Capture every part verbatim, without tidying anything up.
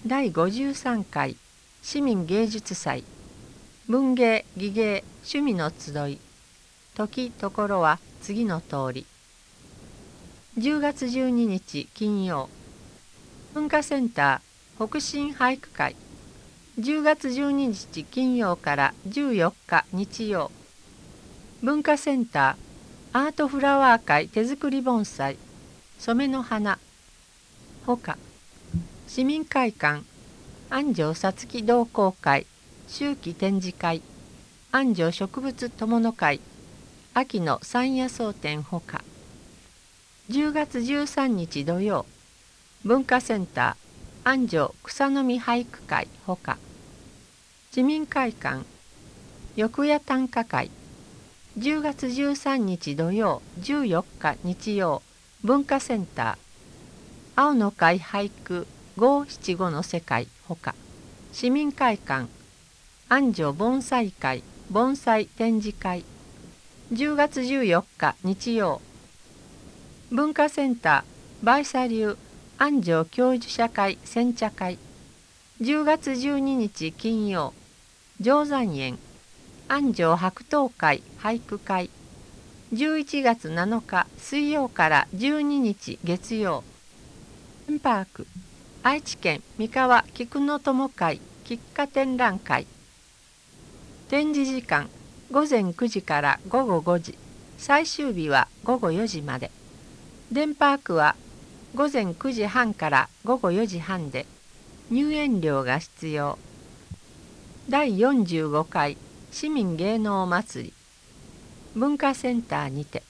だいごじゅうさんかい市民芸術祭文芸技芸趣味の集い時ところは次の通り。じゅうがつじゅうににち金曜、文化センター北進俳句会。じゅうがつじゅうににち金曜からじゅうよっか日曜、文化センターアートフラワー会手作り盆栽染めの花ほか、市民会館安城さつき同好会秋季展示会安城植物友の会秋の山野草展ほか、じゅうがつじゅうさんにち土曜、文化センター安城草の実俳句会ほか、市民会館翌夜短歌会。じゅうがつじゅうさんにち土曜じゅうよっか日曜、文化センター青の会俳句五七五の世界ほか、市民会館安城盆栽会盆栽展示会。じゅうがつじゅうよっか日曜、文化センターバイサ流安城教授者会煎茶会。じゅうがつじゅうににち金曜、定山園安城白桃会俳句会。じゅういちがつなのか水曜からじゅうににち月曜、パーク愛知県三河菊の友会菊花展覧会。展示時間ごぜんくじからごごごじ、最終日はごごよじまで。デンパークはごぜんくじはんからごごよじはんで入園料が必要。だいよんじゅうごかい市民芸能祭り文化センターにて。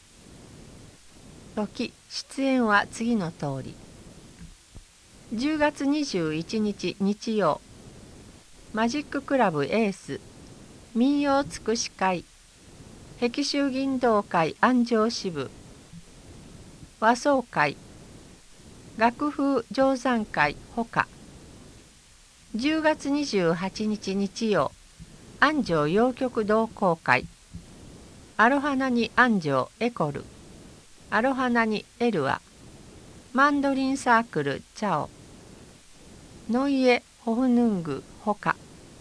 時出演は次の通り。じゅうがつにじゅういちにち日曜、マジッククラブエース民謡つくし会碧州銀道会安城支部和装会楽風定山会ほか。じゅうがつにじゅうはちにち日曜、安城洋曲同好会アロハナに安城エコルアロハナにエルアマンドリンサークルチャオノイエホフヌングほか。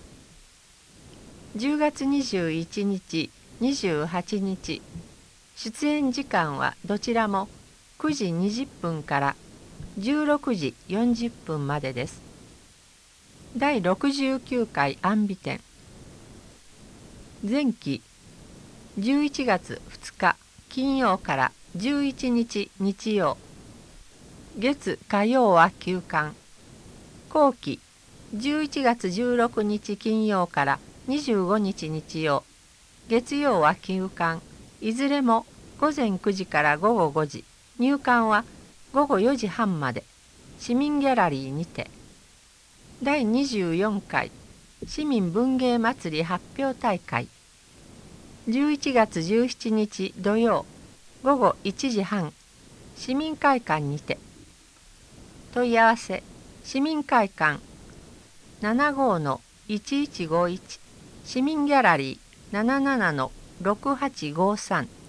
じゅうがつにじゅういちにちにじゅうはちにち出演時間はどちらもくじにじゅっぷんからじゅうろくじよんじゅっぷんまでです。だいろくじゅうきゅうかい安美展前期じゅういちがつふつか金曜からじゅういちにち日曜、月火曜は休館。後期じゅういちがつじゅうろくにち金曜からにじゅうごにち日曜、月曜は休館。いずれもごぜんくじからごごごじ、入館はごごよじはんまで市民ギャラリーにて。だいにじゅうよんかい市民文芸祭り発表大会じゅういちがつじゅうしちにち土曜ごごいちじはん市民会館にて。問い合わせ市民会館 ななごのいちいちごいち 市民ギャラリー なななのろくはちごさん